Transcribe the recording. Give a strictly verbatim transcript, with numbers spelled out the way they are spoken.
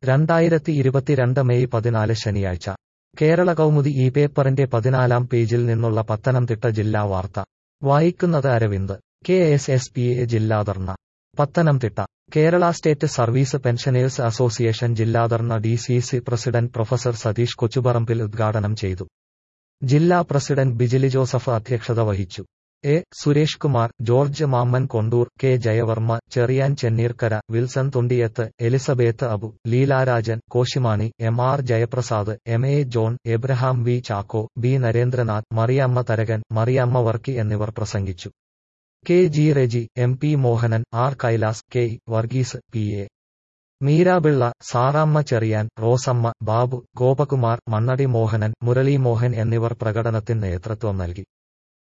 രണ്ടായിരത്തി ഇരുപത്തിരണ്ട് മെയ് പതിനാല് ശനിയാഴ്ച കേരള കൗമുദി ഈ പേപ്പറിന്റെ പതിനാലാം പേജിൽ നിന്നുള്ള പത്തനംതിട്ട ജില്ലാ വാർത്ത വായിക്കുന്നത് Aravind. K S S P A ജില്ലാധർണ്ണ Pathanamthitta. Kerala state service pensioners association ജില്ലാധർണ്ണ D C C president professor Satheesh Kochuparambil ഉദ്ഘാടനം ചെയ്തു. ജില്ലാ പ്രസിഡന്റ് ബിജിലി ജോസഫ് അധ്യക്ഷത വഹിച്ചു. A Suresh Kumar, George Mammen Kondoor, K Jayavarma, Cherian Chenneerkkara, Wilson Thundiyath, Elizabeth Abu, Leelarajan, Koshimani, M R Jayaprasad, M A John, Abraham V Chacko, B Narendranath, Mariamma Tharakan, Mariamma Varkey എന്നിവർ പ്രസംഗിച്ചു. K G Reji, M P Mohanan, R Kailas, K E Varghese, P A Meerapillai, Saramma Cherian, Rosamma, Babu, Gopakumar, Mannadi Mohanan, Murali Mohan എന്നിവർ പ്രകടനത്തിന് നേതൃത്വം നൽകി.